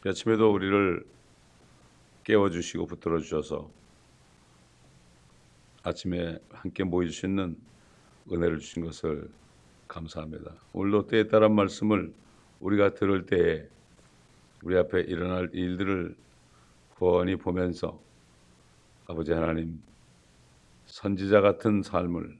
이 아침에도 우리를 깨워주시고 붙들어 주셔서 아침에 함께 모여주시는 은혜를 주신 것을 감사합니다. 오늘도 때에 따른 말씀을 우리가 들을 때에 우리 앞에 일어날 일들을 훤히 보면서 아버지 하나님, 선지자 같은 삶을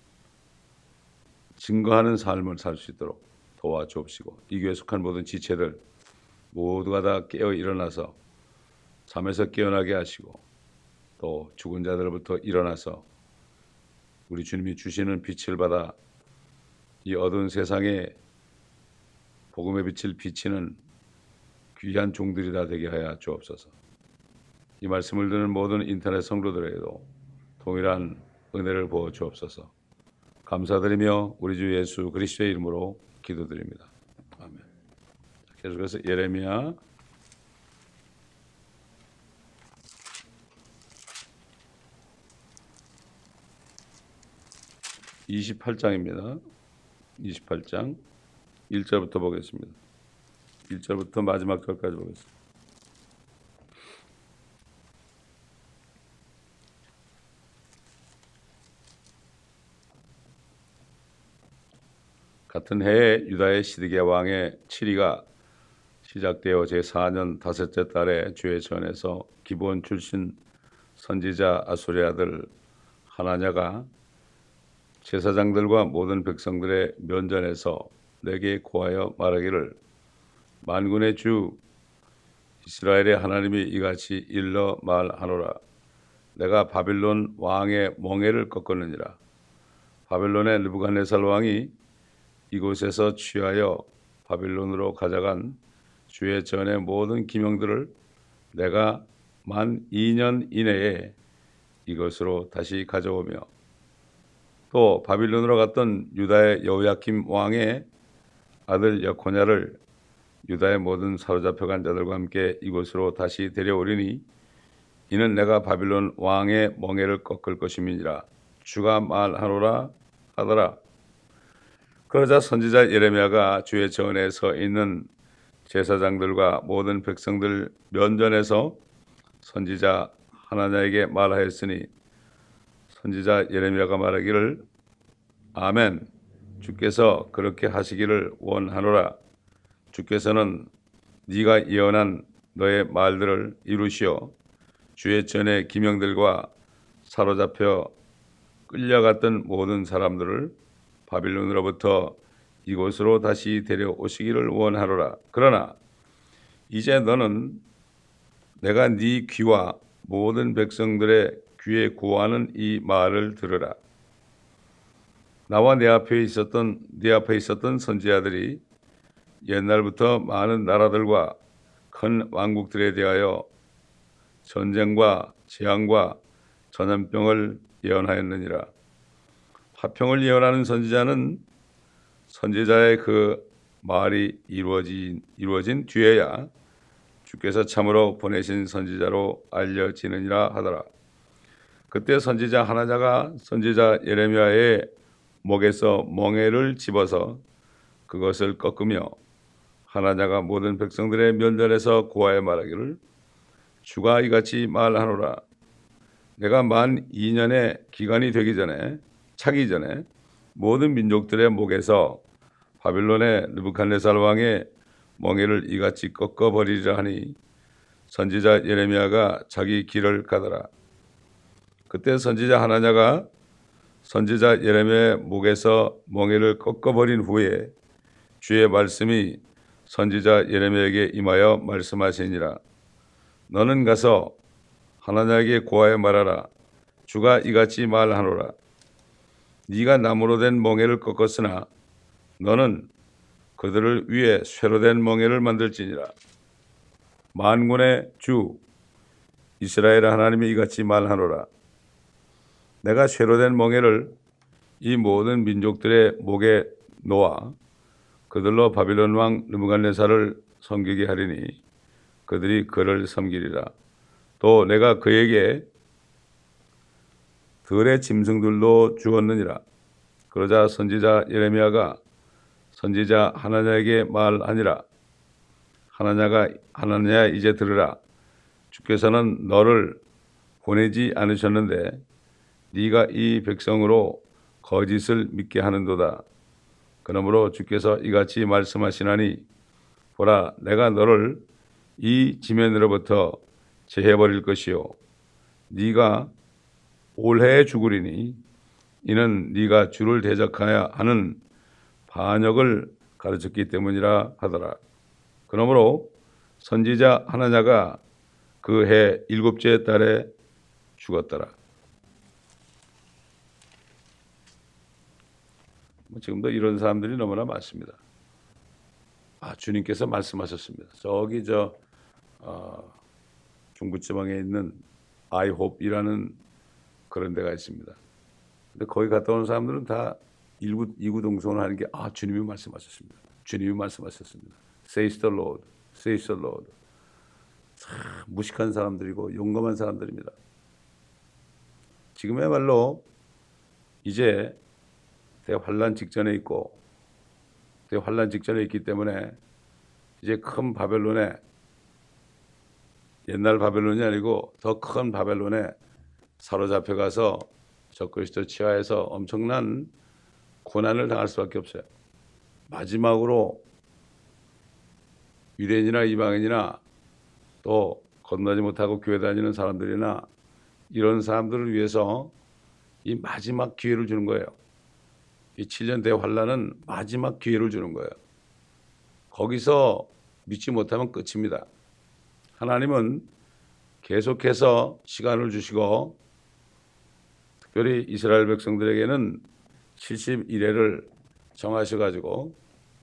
증거하는 삶을 살 수 있도록 도와주옵시고, 이 교회에 속한 모든 지체들 모두가 다 깨어 일어나서 잠에서 깨어나게 하시고, 또 죽은 자들로부터 일어나서 우리 주님이 주시는 빛을 받아 이 어두운 세상에 복음의 빛을 비치는 귀한 종들이 다 되게 하여 주옵소서. 이 말씀을 듣는 모든 인터넷 성도들에게도 동일한 은혜를 부어 주옵소서. 감사드리며 우리 주 예수 그리스도의 이름으로 기도드립니다. 아멘. 계속해서 예레미야 28장입니다. 28장 1절부터 보겠습니다. 1절부터 마지막 절까지 보겠습니다. 같은 해에 유다의 시드기야 왕의 치리가 시작되어 제4년 다섯째 달에 주의 전에서 기브온 출신 선지자 아수리 아들 하나냐가 제사장들과 모든 백성들의 면전에서 내게 고하여 말하기를, 만군의 주 이스라엘의 하나님이 이같이 일러 말하노라. 내가 바빌론 왕의 멍에를 꺾었느니라. 바빌론의 느부갓네살 왕이 이곳에서 취하여 바빌론으로 가져간 주의 전의 모든 기명들을 내가 만 2년 이내에 이것으로 다시 가져오며, 또 바빌론으로 갔던 유다의 여호야김 왕의 아들 여코냐를 유다의 모든 사로잡혀간 자들과 함께 이곳으로 다시 데려오리니, 이는 내가 바빌론 왕의 멍에를 꺾을 것임이니라. 주가 말하노라 하더라. 그러자 선지자 예레미야가 주의 전에 서 있는 제사장들과 모든 백성들 면전에서 선지자 하나냐에게 말하였으니, 선지자 예레미야가 말하기를, 아멘, 주께서 그렇게 하시기를 원하노라. 주께서는 네가 예언한 너의 말들을 이루시어 주의 전의 기명들과 사로잡혀 끌려갔던 모든 사람들을 바빌론으로부터 이곳으로 다시 데려오시기를 원하노라. 그러나 이제 너는 내가 네 귀와 모든 백성들의 귀에 구하는 이 말을 들으라. 나와 네 앞에 있었던 선지자들이 옛날부터 많은 나라들과 큰 왕국들에 대하여 전쟁과 재앙과 전염병을 예언하였느니라. 화평을 예언하는 선지자는 선지자의 그 말이 이루어진 뒤에야 주께서 참으로 보내신 선지자로 알려지느니라 하더라. 그때 선지자 하나냐가 선지자 예레미야의 목에서 멍에를 집어서 그것을 꺾으며, 하나냐가 모든 백성들의 면전에서 고하여 말하기를, 주가 이같이 말하노라. 내가 만 2년의 기간이 차기 전에 모든 민족들의 목에서 바빌론의 느부갓네살 왕의 멍에를 이같이 꺾어버리리라 하니, 선지자 예레미야가 자기 길을 가더라. 그때 선지자 하나냐가 선지자 예레미야의 목에서 멍에를 꺾어버린 후에 주의 말씀이 선지자 예레미야에게 임하여 말씀하시니라. 너는 가서 하나냐에게 고하여 말하라. 주가 이같이 말하노라. 네가 나무로 된 멍에를 꺾었으나 너는 그들을 위해 쇠로 된 멍에를 만들지니라. 만군의 주 이스라엘 하나님이 이같이 말하노라. 내가 쇠로 된 멍에를 이 모든 민족들의 목에 놓아 그들로 바빌론 왕 느부갓네살을 섬기게 하리니 그들이 그를 섬기리라. 또 내가 그에게 들의 짐승들도 주었느니라. 그러자 선지자 예레미야가 선지자 하나냐에게 말하니라. 하나냐야 이제 들으라. 주께서는 너를 보내지 않으셨는데 네가 이 백성으로 거짓을 믿게 하는도다. 그러므로 주께서 이같이 말씀하시나니 보라, 내가 너를 이 지면으로부터 제해버릴 것이요 네가 올해에 죽으리니 이는 네가 주를 대적하여 하는 반역을 가르쳤기 때문이라 하더라. 그러므로 선지자 하나냐가 그 해 7째 달에 죽었더라. 지금도 이런 사람들이 너무나 많습니다. 주님께서 말씀하셨습니다. 저기 중부지방에 있는 아이홉이라는 그런 데가 있습니다. 근데 거기 갔다 온 사람들은 다 이구동성을 하는 게 주님이 말씀하셨습니다. 주님이 말씀하셨습니다. Says the Lord, says the Lord. 참 무식한 사람들이고 용감한 사람들입니다. 지금야말로 이제 대환란 직전에 있고 대환란 직전에 있기 때문에 이제 큰 바벨론에 옛날 바벨론이 아니고 더 큰 바벨론에 사로잡혀 가서 적그리스도 치하에서 엄청난 고난을 당할 수밖에 없어요. 마지막으로 유대인이나 이방인이나 또 건너지 못하고 교회 다니는 사람들이나 이런 사람들을 위해서 이 마지막 기회를 주는 거예요. 이 7년 대환란은 마지막 기회를 주는 거예요. 거기서 믿지 못하면 끝입니다. 하나님은 계속해서 시간을 주시고 특별히 이스라엘 백성들에게는 71회를 정하셔가지고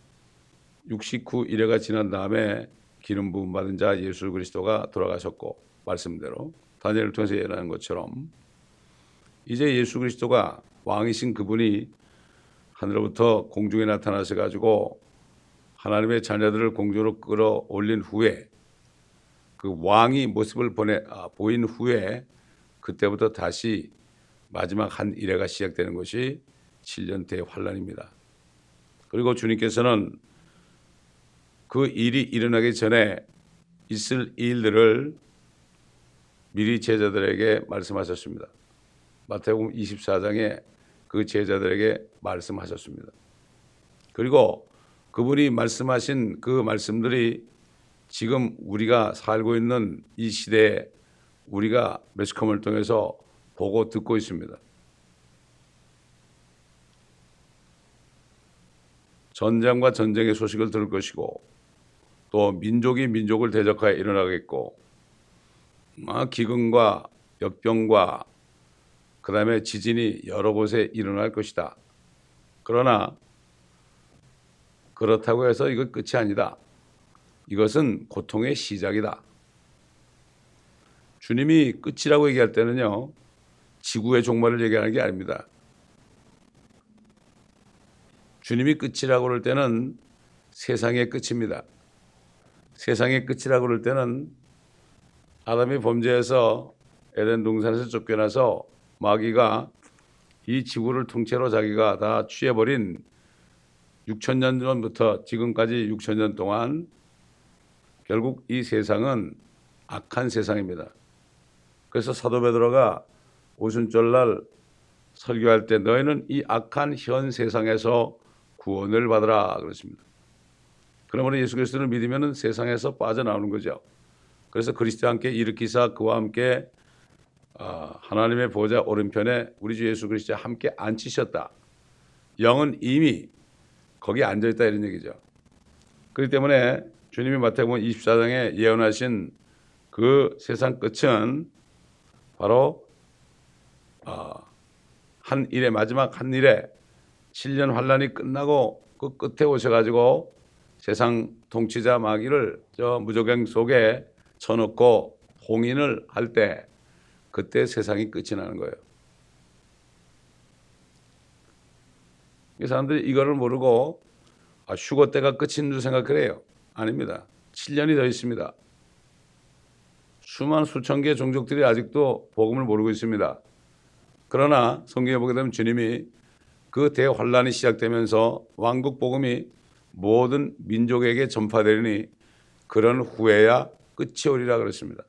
69일회가 지난 다음에 기름 부음 받은 자 예수 그리스도가 돌아가셨고 말씀대로 다니엘을 통해서 예언한 것처럼 이제 예수 그리스도가 왕이신 그분이 하늘로부터 공중에 나타나셔가지고 하나님의 자녀들을 공중으로 끌어올린 후에 그 왕이 모습을 보인 후에 그때부터 다시 마지막 한 일회가 시작되는 것이 7년 대환란입니다. 그리고 주님께서는 그 일이 일어나기 전에 있을 일들을 미리 제자들에게 말씀하셨습니다. 마태복음 24장에 그 제자들에게 말씀하셨습니다. 그리고 그분이 말씀하신 그 말씀들이 지금 우리가 살고 있는 이 시대에 우리가 매스컴을 통해서 보고 듣고 있습니다. 전쟁과 전쟁의 소식을 들을 것이고 또 민족이 민족을 대적하여 일어나겠고 기근과 역병과 그 다음에 지진이 여러 곳에 일어날 것이다. 그러나 그렇다고 해서 이건 끝이 아니다. 이것은 고통의 시작이다. 주님이 끝이라고 얘기할 때는요, 지구의 종말을 얘기하는 게 아닙니다. 주님이 끝이라고 그럴 때는 세상의 끝입니다. 세상의 끝이라고 그럴 때는 아담이 범죄해서 에덴 동산에서 쫓겨나서 마귀가 이 지구를 통째로 자기가 다 취해버린 6,000년 전부터 지금까지 6,000년 동안 결국 이 세상은 악한 세상입니다. 그래서 사도 베드로가 오순절날 설교할 때 너희는 이 악한 현 세상에서 구원을 받으라 그렇습니다. 그러므로 예수 그리스도를 믿으면 세상에서 빠져나오는 거죠. 그래서 그리스도와 함께 일으키사 그와 함께 하나님의 보좌 오른편에 우리 주 예수 그리스도와 함께 앉히셨다. 영은 이미 거기에 앉아있다 이런 얘기죠. 그렇기 때문에 주님이 마태복음 24장에 예언하신 그 세상 끝은 바로 한 일에 마지막 한 일에 7년 환란이 끝나고 그 끝에 오셔가지고 세상 통치자 마귀를 저 무저갱 속에 쳐넣고 봉인을 할 때 그때 세상이 끝이 나는 거예요. 이 사람들이 이거를 모르고 휴거 때가 끝인 줄 생각을 해요. 아닙니다. 7년이 더 있습니다. 수만 수천 개의 종족들이 아직도 복음을 모르고 있습니다. 그러나 성경에 보게 되면 주님이 그 대환란이 시작되면서 왕국 복음이 모든 민족에게 전파되리니 그런 후에야 끝이 오리라 그랬습니다.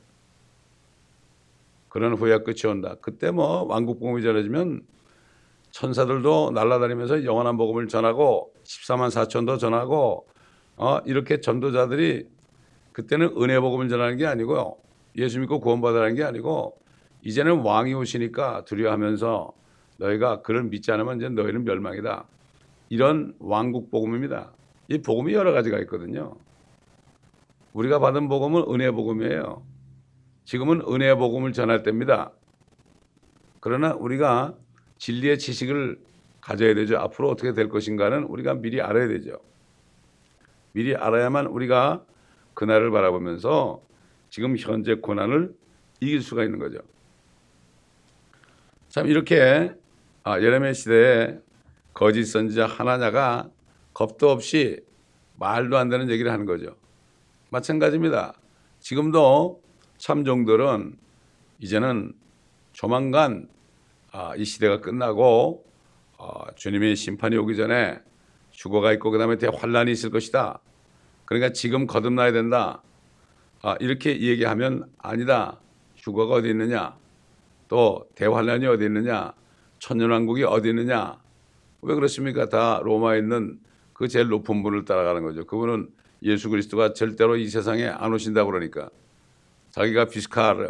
그런 후에야 끝이 온다. 그때 뭐 왕국 복음이 전해지면 천사들도 날아다니면서 영원한 복음을 전하고 14만 4천도 전하고 이렇게 전도자들이 그때는 은혜 복음을 전하는 게 아니고요. 예수 믿고 구원받으라는 게 아니고 이제는 왕이 오시니까 두려워하면서 너희가 그를 믿지 않으면 이제 너희는 멸망이다. 이런 왕국 복음입니다. 이 복음이 여러 가지가 있거든요. 우리가 받은 복음은 은혜 복음이에요. 지금은 은혜 복음을 전할 때입니다. 그러나 우리가 진리의 지식을 가져야 되죠. 앞으로 어떻게 될 것인가는 우리가 미리 알아야 되죠. 미리 알아야만 우리가 그날을 바라보면서 지금 현재 고난을 이길 수가 있는 거죠. 참 이렇게 예레미야 시대에 거짓 선지자 하나냐가 겁도 없이 말도 안 되는 얘기를 하는 거죠. 마찬가지입니다. 지금도 참종들은 이제는 조만간 이 시대가 끝나고 주님의 심판이 오기 전에 휴거가 있고 그 다음에 대환란이 있을 것이다. 그러니까 지금 거듭나야 된다. 이렇게 얘기하면 아니다. 휴거가 어디 있느냐. 또 대환란이 어디 있느냐. 천년왕국이 어디 있느냐. 왜 그렇습니까? 다 로마에 있는 그 제일 높은 분을 따라가는 거죠. 그분은 예수 그리스도가 절대로 이 세상에 안 오신다고 그러니까 자기가 비스카르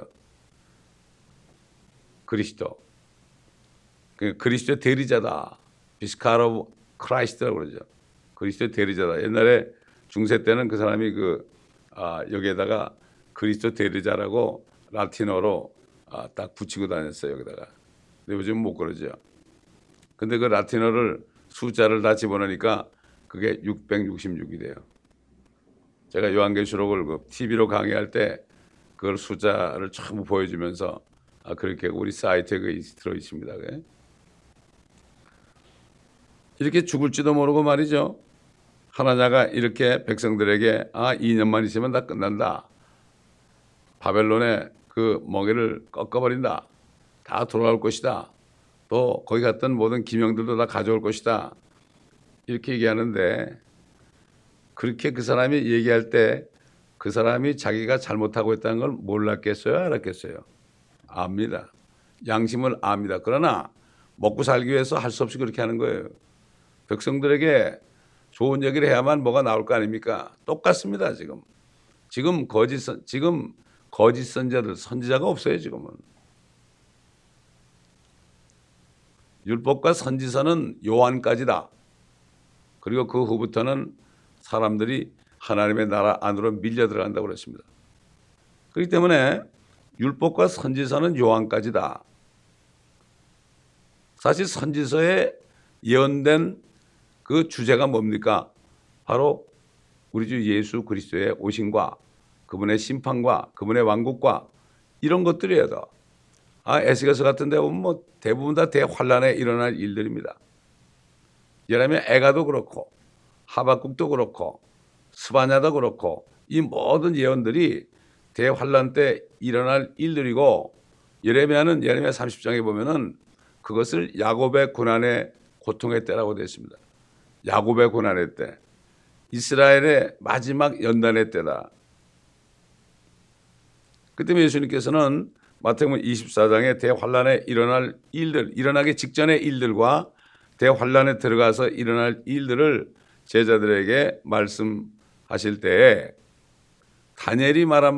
그리스도 그리스도의 대리자다. 비스카르 크라이스트라고 그러죠. 그리스도의 대리자다. 옛날에 중세 때는 그 사람이 여기에다가 그리스도 대리자라고 라틴어로 딱 붙이고 다녔어요. 여기다가. 근데 요즘은 못 그러죠. 근데 그 라틴어를 숫자를 다 집어넣으니까 그게 666이 돼요. 제가 요한계시록을 TV로 강의할 때 그걸 숫자를 전부 보여주면서 그렇게 우리 사이트에 들어 있습니다. 이렇게 죽을지도 모르고 말이죠. 하나냐가 이렇게 백성들에게 2년만 있으면 다 끝난다. 바벨론의 그 멍에를 꺾어버린다. 다 돌아올 것이다. 또 거기 갔던 모든 기명들도 다 가져올 것이다. 이렇게 얘기하는데 그렇게 그 사람이 얘기할 때 그 사람이 자기가 잘못하고 있다는 걸 몰랐겠어요? 알았겠어요? 압니다. 양심을 압니다. 그러나 먹고 살기 위해서 할 수 없이 그렇게 하는 거예요. 백성들에게 좋은 얘기를 해야만 뭐가 나올 거 아닙니까? 똑같습니다. 지금 거짓 선지자들, 선지자가 없어요. 지금은. 율법과 선지서는 요한까지다. 그리고 그 후부터는 사람들이 하나님의 나라 안으로 밀려 들어간다고 그랬습니다. 그렇기 때문에 율법과 선지서는 요한까지다. 사실 선지서에 예언된 그 주제가 뭡니까? 바로 우리 주 예수 그리스도의 오심과 그분의 심판과 그분의 왕국과 이런 것들이에요. 에스겔서 같은 데 보면 뭐 대부분 다 대환란에 일어날 일들입니다. 예레미야 애가도 그렇고 하박국도 그렇고 스바냐도 그렇고 이 모든 예언들이 대환란 때 일어날 일들이고 예레미야는 예레미야 30장에 보면은 그것을 야곱의 고난의 고통의 때라고 되어 있습니다. 야곱의 고난의 때, 이스라엘의 마지막 연단의 때다. 그 때문에 예수님께서는 마태복음 24장에 대환란에 일어날 일들, 일어나기 직전의 일들과 대환란에 들어가서 일어날 일들을 제자들에게 말씀하실 때에 다니엘이 말한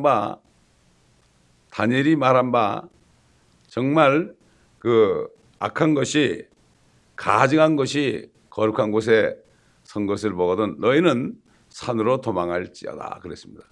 바 정말 그 악한 것이 가증한 것이 거룩한 곳에 선 것을 보거든 너희는 산으로 도망할지어다 그랬습니다.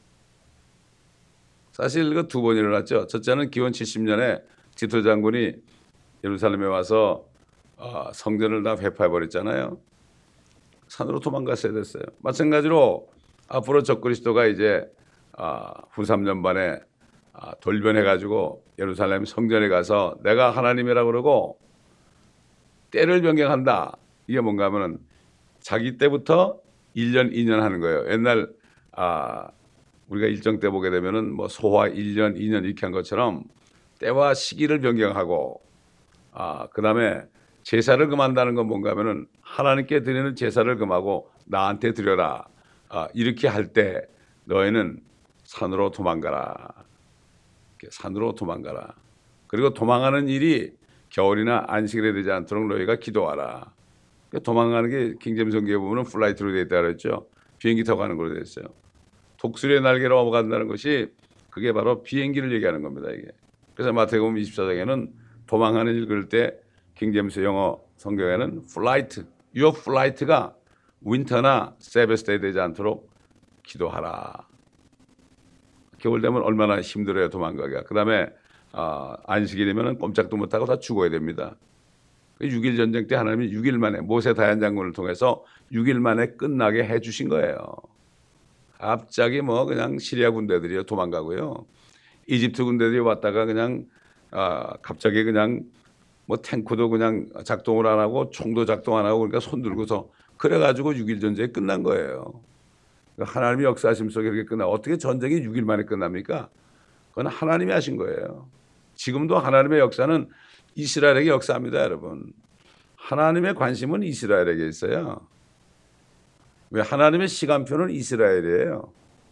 사실 그 두 번 일어났죠. 첫째는 기원 70년에 디토 장군이 예루살렘에 와서 성전을 다 회파해버렸잖아요. 산으로 도망갔어야 됐어요. 마찬가지로 앞으로 적그리스도가 이제 후 3년 만에 돌변해가지고 예루살렘 성전에 가서 내가 하나님이라고 그러고 때를 변경한다. 이게 뭔가 하면은 자기 때부터 1년, 2년 하는 거예요. 옛날 우리가 일정 때 보게 되면은 뭐 소화 1년, 2년 이렇게 한 것처럼 때와 시기를 변경하고 그다음에 제사를 금한다는 건 뭔가 하면은 하나님께 드리는 제사를 금하고 나한테 드려라. 이렇게 할 때 너희는 산으로 도망가라. 산으로 도망가라. 그리고 도망하는 일이 겨울이나 안식일에 되지 않도록 너희가 기도하라. 도망가는 게 킹제임스 성경에 보면 플라이트로 되어 있다 그랬죠. 비행기 타고 가는 걸로 되어 있어요. 독수리의 날개로 넘어간다는 것이 그게 바로 비행기를 얘기하는 겁니다. 이게. 그래서 마태복음 24장에는 도망하는 읽을 때 킹제임스 영어 성경에는 flight, your flight가 윈터나 세베스데이 되지 않도록 기도하라. 겨울 되면 얼마나 힘들어요 도망가기가. 그 다음에 안식일이면 꼼짝도 못하고 다 죽어야 됩니다. 6일 전쟁 때 하나님이 6일 만에 모세 다얀 장군을 통해서 6일 만에 끝나게 해주신 거예요. 갑자기 뭐 그냥 시리아 군대들이 도망가고요. 이집트 군대들이 왔다가 그냥 갑자기 그냥 뭐 탱크도 그냥 작동을 안 하고 총도 작동 안 하고 그러니까 손 들고서 그래가지고 6일 전쟁이 끝난 거예요. 하나님의 역사하심 속에 이렇게 끝나. 어떻게 전쟁이 6일 만에 끝납니까? 그건 하나님이 하신 거예요. 지금도 하나님의 역사는 이스라엘에게 역사합니다, 여러분. 하나님의 관심은 이스라엘에게 있어요. 왜? 하나님의 시간표는 이스라엘이에요.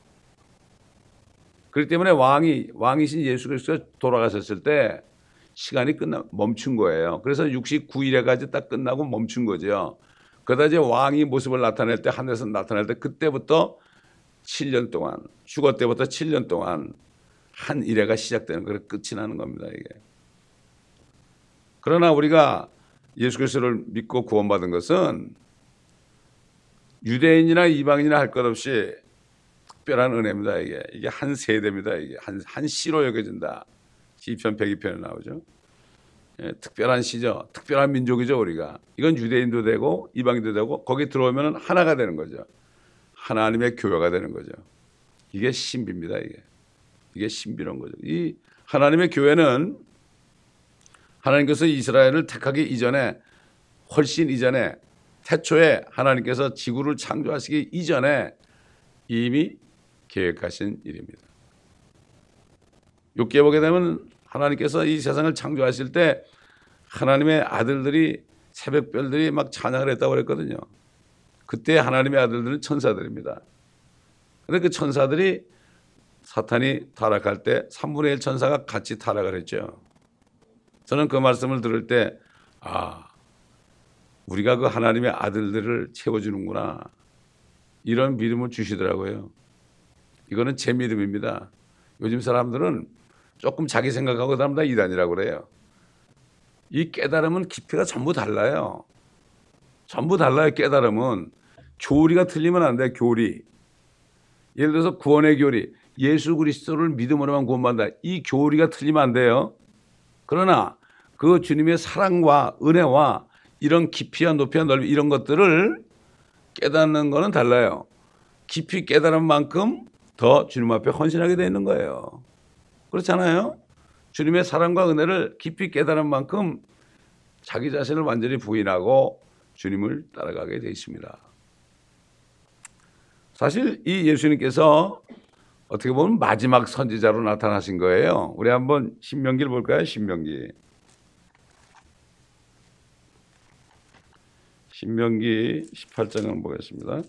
그렇기 때문에 왕이신 예수 그리스도가 돌아가셨을 때 시간이 멈춘 거예요. 그래서 69일에까지 딱 끝나고 멈춘 거죠. 그러다 이제 왕이 모습을 나타낼 때, 하늘에서 나타낼 때 그때부터 7년 동안, 휴거 때부터 7년 동안 한 일회가 시작되는 거예요. 끝이 나는 겁니다, 이게. 그러나 우리가 예수 그리스도를 믿고 구원받은 것은 유대인이나 이방인이나 할 것 없이 특별한 은혜입니다. 이게 한 세대입니다. 이게 한 시로 여겨진다. 시편 102편에 나오죠. 예, 특별한 시죠. 특별한 민족이죠, 우리가. 이건 유대인도 되고 이방인도 되고 거기 들어오면 하나가 되는 거죠. 하나님의 교회가 되는 거죠. 이게 신비입니다. 이게 신비로운 거죠. 이 하나님의 교회는 하나님께서 이스라엘을 택하기 이전에, 훨씬 이전에, 태초에 하나님께서 지구를 창조하시기 이전에 이미 계획하신 일입니다. 욥기에 보게 되면 하나님께서 이 세상을 창조하실 때 하나님의 아들들이, 새벽별들이 막 찬양을 했다고 그랬거든요. 그때 하나님의 아들들은 천사들입니다. 그런데 그 천사들이 사탄이 타락할 때 3분의 1 천사가 같이 타락을 했죠. 저는 그 말씀을 들을 때 우리가 그 하나님의 아들들을 채워주는구나, 이런 믿음을 주시더라고요. 이거는 제 믿음입니다. 요즘 사람들은 조금 자기 생각하고 그다음 다 이단이라고 그래요. 이 깨달음은 깊이가 전부 달라요. 전부 달라요. 깨달음은 교리가 틀리면 안 돼. 교리. 예를 들어서 구원의 교리, 예수 그리스도를 믿음으로만 구원받는다. 이 교리가 틀리면 안 돼요. 그러나 그 주님의 사랑과 은혜와 이런 깊이와 높이와 넓이, 이런 것들을 깨닫는 거는 달라요. 깊이 깨달은 만큼 더 주님 앞에 헌신하게 되어 있는 거예요. 그렇잖아요. 주님의 사랑과 은혜를 깊이 깨달은 만큼 자기 자신을 완전히 부인하고 주님을 따라가게 되어 있습니다. 사실 이 예수님께서 어떻게 보면 마지막 선지자로 나타나신 거예요. 우리 한번 신명기를 볼까요? 신명기 18장을 한번 보겠습니다.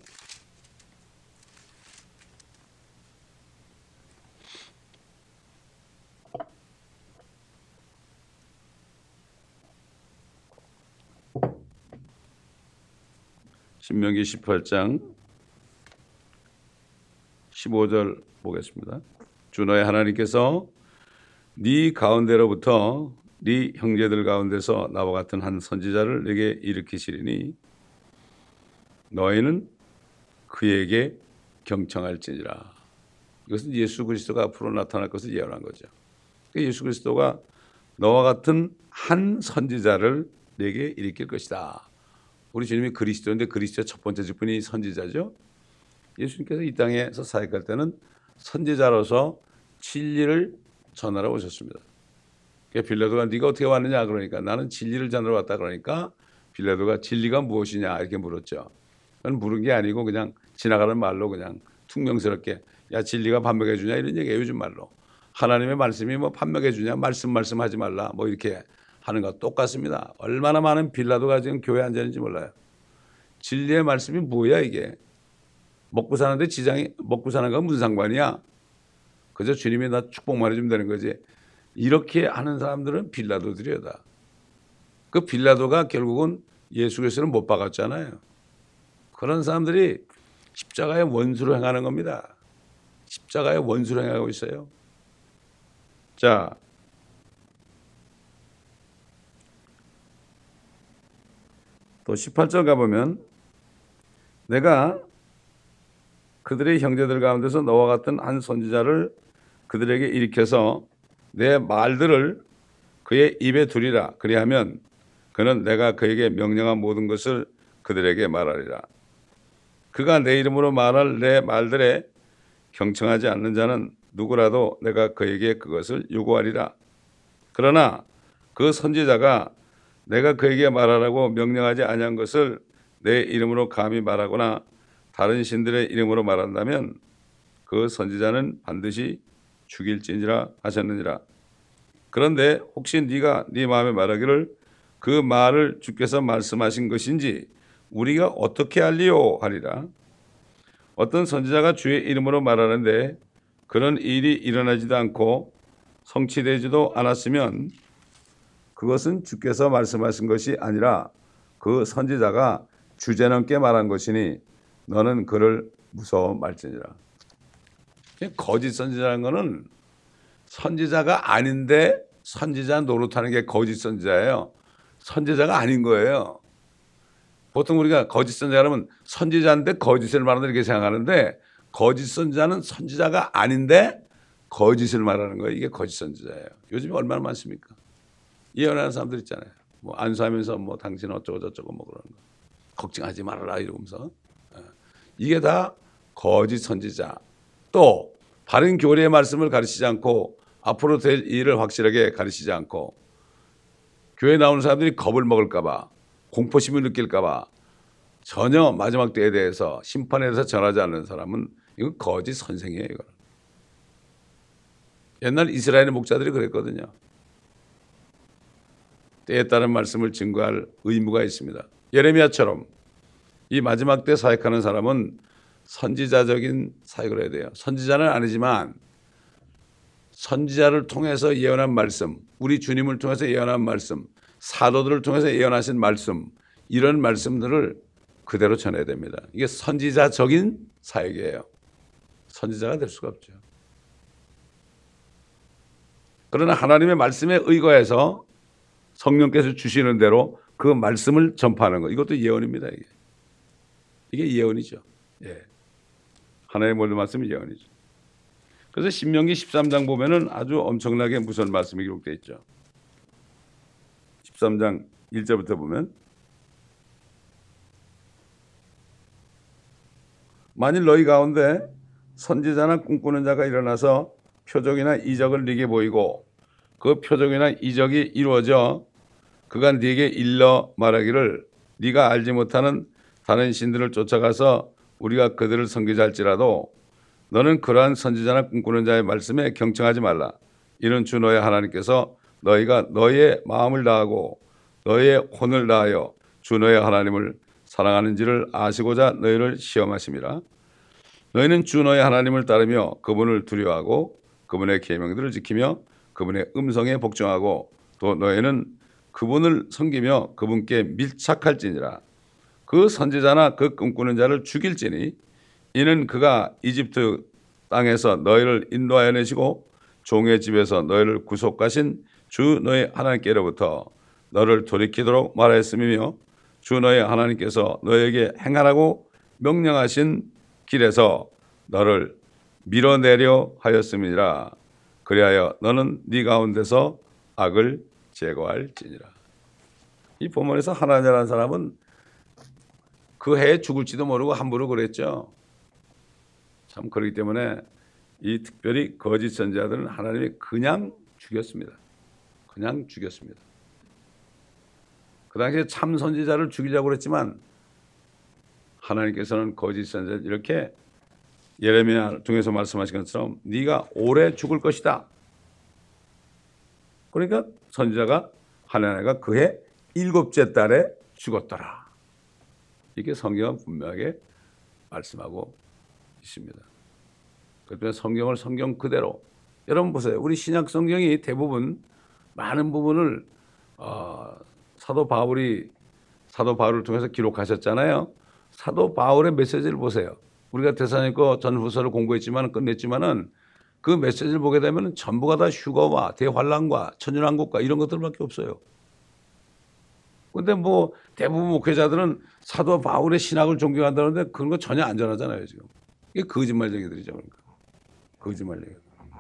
신명기 18장 15절 보겠습니다. 주 너의 하나님께서 네 가운데로부터 네 형제들 가운데서 나와 같은 한 선지자를 내게 일으키시리니 너희는 그에게 경청할지니라. 이것은 예수 그리스도가 앞으로 나타날 것을 예언한 거죠. 예수 그리스도가 너와 같은 한 선지자를 내게 일으킬 것이다. 우리 주님이 그리스도인데 그리스도의 첫 번째 직분이 선지자죠. 예수님께서 이 땅에서 사역할 때는 선지자로서 진리를 전하러 오셨습니다. 빌라도가 네가 어떻게 왔느냐 그러니까 나는 진리를 전하러 왔다 그러니까 빌라도가 진리가 무엇이냐 이렇게 물었죠. 그건 물은 게 아니고 그냥 지나가는 말로 그냥 퉁명스럽게 야 진리가 반명해 주냐 이런 얘기예요. 요즘 말로 하나님의 말씀이 뭐 반명해 주냐 말씀하지 말라 뭐 이렇게 하는 것 똑같습니다. 얼마나 많은 빌라도가 지금 교회에 앉아 있는지 몰라요. 진리의 말씀이 뭐야 이게. 먹고 사는데 먹고 사는 건 무슨 상관이야. 그저 주님이 나 축복만 해주면 되는 거지. 이렇게 하는 사람들은 빌라도들이다. 그 빌라도가 결국은 예수 그리스도를 못 박았잖아요. 그런 사람들이 십자가의 원수로 행하는 겁니다. 십자가의 원수로 행하고 있어요. 자, 또 18절 가보면 내가 그들의 형제들 가운데서 너와 같은 한 선지자를 그들에게 일으켜서 내 말들을 그의 입에 두리라. 그리하면 그는 내가 그에게 명령한 모든 것을 그들에게 말하리라. 그가 내 이름으로 말할 내 말들에 경청하지 않는 자는 누구라도 내가 그에게 그것을 요구하리라. 그러나 그 선지자가 내가 그에게 말하라고 명령하지 아니한 것을 내 이름으로 감히 말하거나 다른 신들의 이름으로 말한다면 그 선지자는 반드시 죽일지니라 하셨느니라. 그런데 혹시 네가 네 마음에 말하기를 그 말을 주께서 말씀하신 것인지 우리가 어떻게 알리요 하리라. 어떤 선지자가 주의 이름으로 말하는데 그런 일이 일어나지도 않고 성취되지도 않았으면 그것은 주께서 말씀하신 것이 아니라 그 선지자가 주제넘게 말한 것이니 너는 그를 무서워 말지니라. 거짓 선지자라는 것은 선지자가 아닌데 선지자 노릇하는 게 거짓 선지자예요. 선지자가 아닌 거예요. 보통 우리가 거짓 선지자라면 선지자인데 거짓을 말한다 이렇게 생각하는데 거짓 선지자는 선지자가 아닌데 거짓을 말하는 거예요. 이게 거짓 선지자예요. 요즘에 얼마나 많습니까? 예언하는 사람들 있잖아요. 뭐 안수하면서 뭐 당신 어쩌고 저쩌고 뭐 그런 거. 걱정하지 말아라 이러면서. 이게 다 거짓 선지자. 또 바른 교리의 말씀을 가르치지 않고 앞으로 될 일을 확실하게 가르치지 않고 교회 나오는 사람들이 겁을 먹을까 봐 공포심을 느낄까 봐 전혀 마지막 때에 대해서 심판에 대해서 전하지 않는 사람은 이건 거짓 선생이에요. 이거는. 옛날 이스라엘의 목자들이 그랬거든요. 때에 따른 말씀을 증거할 의무가 있습니다. 예레미야처럼 이 마지막 때 사역하는 사람은 선지자적인 사역을 해야 돼요. 선지자는 아니지만 선지자를 통해서 예언한 말씀, 우리 주님을 통해서 예언한 말씀, 사도들을 통해서 예언하신 말씀, 이런 말씀들을 그대로 전해야 됩니다. 이게 선지자적인 사역이에요. 선지자가 될 수가 없죠. 그러나 하나님의 말씀에 의거해서 성령께서 주시는 대로 그 말씀을 전파하는 것, 이것도 예언입니다. 이게 예언이죠. 예. 하나님의 모든 말씀이 예언이죠. 그래서 신명기 13장 보면은 아주 엄청나게 무서운 말씀이 기록되어 있죠. 13장 1절부터 보면 만일 너희 가운데 선지자나 꿈꾸는 자가 일어나서 표적이나 이적을 네게 보이고 그 표적이나 이적이 이루어져 그가 네게 일러 말하기를 네가 알지 못하는 다른 신들을 쫓아가서 우리가 그들을 섬기자 할지라도 너는 그러한 선지자나 꿈꾸는 자의 말씀에 경청하지 말라. 이는 주 너의 하나님께서 너희가 너희의 마음을 다하고 너희의 혼을 다하여 주 너의 하나님을 사랑하는지를 아시고자 너희를 시험하심이라. 너희는 주 너의 하나님을 따르며 그분을 두려워하고 그분의 계명들을 지키며 그분의 음성에 복종하고 또 너희는 그분을 섬기며 그분께 밀착할지니라. 그 선지자나 그 꿈꾸는 자를 죽일지니 이는 그가 이집트 땅에서 너희를 인도하여 내시고 종의 집에서 너희를 구속하신 주 너희 하나님께로부터 너를 돌이키도록 말하였음이며 주 너희 하나님께서 너희에게 행하라고 명령하신 길에서 너를 밀어내려 하였음이니라. 그리하여 너는 네 가운데서 악을 제거할지니라. 이 본문에서 하나냐라는 사람은 그 해에 죽을지도 모르고 함부로 그랬죠. 참 그렇기 때문에 이 특별히 거짓 선지자들은 하나님이 그냥 죽였습니다. 그냥 죽였습니다. 그 당시에 참 선지자를 죽이려고 그랬지만 하나님께서는 거짓 선지자 이렇게 예레미야 중에서 말씀하신 것처럼 네가 오래 죽을 것이다. 그러니까 선지자가 하나냐가 그해 7째 달에 죽었더라. 이게 성경은 분명하게 말씀하고 있습니다. 그때 성경을 성경 그대로 여러분 보세요. 우리 신약 성경이 대부분 많은 부분을 사도 바울을 통해서 기록하셨잖아요. 사도 바울의 메시지를 보세요. 우리가 데살로니가 전후서를 공부했지만 끝냈지만은 그 메시지를 보게 되면 전부가 다 휴거와 대환란과 천연왕국과 이런 것들밖에 없어요. 근데 뭐 대부분 목회자들은 사도 바울의 신학을 존경한다는데 그런 거 전혀 안 전하잖아요, 지금. 이게 거짓말쟁이들이죠, 그러니까. 거짓말쟁이.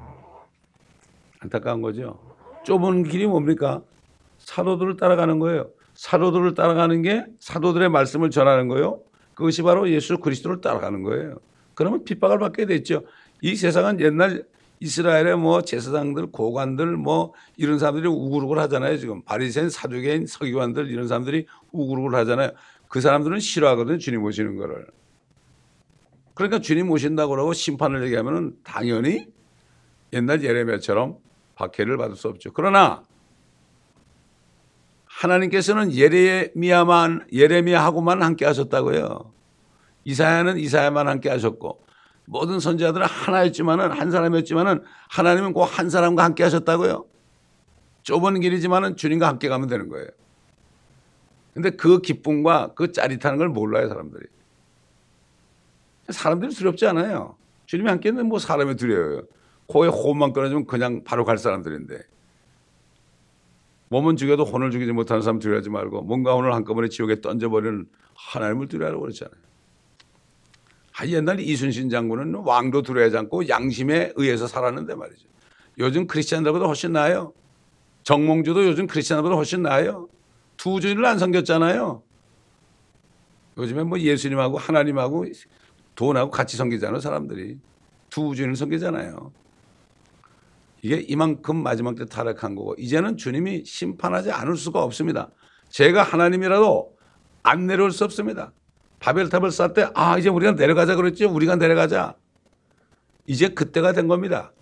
안타까운 거죠. 좁은 길이 뭡니까? 사도들을 따라가는 거예요. 사도들을 따라가는 게 사도들의 말씀을 전하는 거예요. 그것이 바로 예수 그리스도를 따라가는 거예요. 그러면 핍박을 받게 됐죠. 이 세상은 옛날 이스라엘의 뭐 제사장들, 고관들 뭐 이런 사람들이 우글우글 하잖아요. 지금 바리새인, 사두개인, 서기관들 이런 사람들이 우글우글 하잖아요. 그 사람들은 싫어하거든요. 주님 오시는 거를. 그러니까 주님 오신다고 그러고 심판을 얘기하면은 당연히 옛날 예레미야처럼 박해를 받을 수 없죠. 그러나 하나님께서는 예레미야하고만 함께 하셨다고요. 이사야는 이사야만 함께 하셨고 모든 선지자들은 하나였지만은 한 사람이었지만은 하나님은 꼭 한 사람과 함께 하셨다고요. 좁은 길이지만은 주님과 함께 가면 되는 거예요. 근데 그 기쁨과 그 짜릿한 걸 몰라요, 사람들이. 사람들이 두렵지 않아요. 주님이 함께 있는데 뭐 사람이 두려워요. 코에 호흡만 끊어주면 그냥 바로 갈 사람들인데. 몸은 죽여도 혼을 죽이지 못하는 사람 두려워하지 말고 몸과 혼을 한꺼번에 지옥에 던져버리는 하나님을 두려워하라고 그랬잖아요. 옛날 이순신 장군은 왕도 두려워하지 않고 양심에 의해서 살았는데 말이죠. 요즘 크리스찬들보다 훨씬 나아요. 정몽주도 요즘 크리스찬들보다 훨씬 나아요. 두 주인을 안 섬겼잖아요. 요즘에 뭐 예수님하고 하나님하고 돈하고 같이 섬기잖아요. 사람들이. 두 주인을 섬기잖아요. 이게 이만큼 마지막 때 타락한 거고 이제는 주님이 심판하지 않을 수가 없습니다. 제가 하나님이라도 안 내려올 수 없습니다. 바벨탑을 쌓을 때 이제 우리가 내려가자 그랬죠. 우리가 내려가자. 이제 그때가 된 겁니다.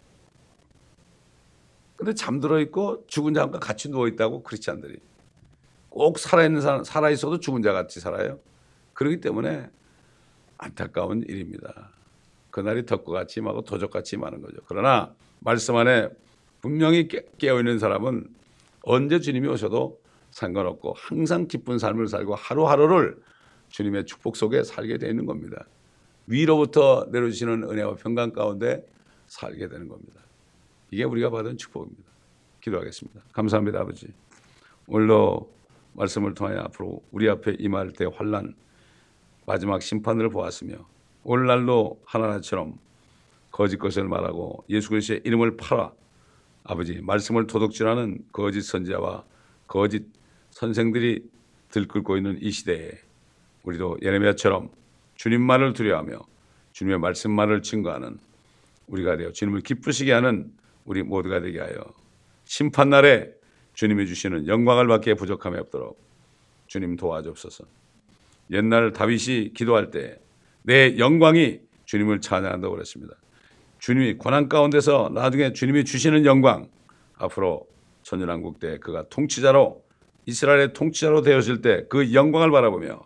근데 잠들어 있고 죽은 자와 같이 누워 있다고 크리스찬들이. 꼭 살아있는 사람, 살아있어도 죽은 자 같이 살아요. 그렇기 때문에 안타까운 일입니다. 그날이 덕과 같이 임하고 도적같이 임하는 거죠. 그러나 말씀 안에 분명히 깨어있는 사람은 언제 주님이 오셔도 상관없고 항상 기쁜 삶을 살고 하루하루를 주님의 축복 속에 살게 되는 겁니다. 위로부터 내려주시는 은혜와 평강 가운데 살게 되는 겁니다. 이게 우리가 받은 축복입니다. 기도하겠습니다. 감사합니다, 아버지. 오늘도 말씀을 통하여 앞으로 우리 앞에 임할 때 환난, 마지막 심판을 보았으며 오늘날도 하나님처럼 거짓 것을 말하고 예수 그리스도의 이름을 팔아 아버지 말씀을 도둑질하는 거짓 선지자와 거짓 선생들이 들끓고 있는 이 시대에 우리도 예레미야처럼 주님만을 두려워하며 주님의 말씀만을 증거하는 우리가 되어 주님을 기쁘시게 하는 우리 모두가 되게 하여 심판날에 주님이 주시는 영광을 받기에 부족함이 없도록 주님 도와주옵소서. 옛날 다윗이 기도할 때 내 영광이 주님을 찬양한다고 그랬습니다. 주님이 고난 가운데서 나중에 주님이 주시는 영광, 앞으로 천연왕국 때 그가 통치자로 이스라엘의 통치자로 되었을 때 그 영광을 바라보며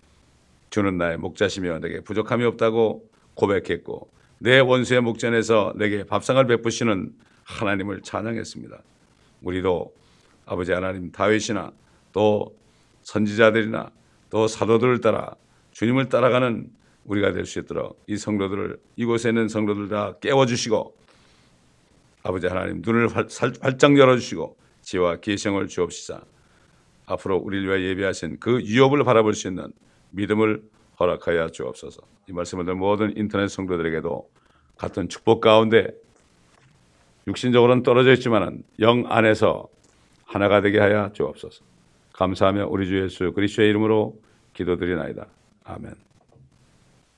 주는 나의 목자시며 내게 부족함이 없다고 고백했고 내 원수의 목전에서 내게 밥상을 베푸시는 하나님을 찬양했습니다. 우리도 아버지 하나님 다윗이나 또 선지자들이나 또 사도들을 따라 주님을 따라가는 우리가 될 수 있도록 이 성도들을 이곳에 있는 성도들 다 깨워주시고 아버지 하나님 눈을 활짝 열어주시고 지혜와 계시를 주옵시사 앞으로 우리를 위하여 예비하신 그 유업을 바라볼 수 있는 믿음을 허락하여 주옵소서. 이 말씀을 듣는 모든 인터넷 성도들에게도 같은 축복 가운데 육신적으로는 떨어져 있지만 영 안에서 하나가 되게 하여 주옵소서. 감사하며 우리 주 예수 그리스도의 이름으로 기도드리나이다. 아멘.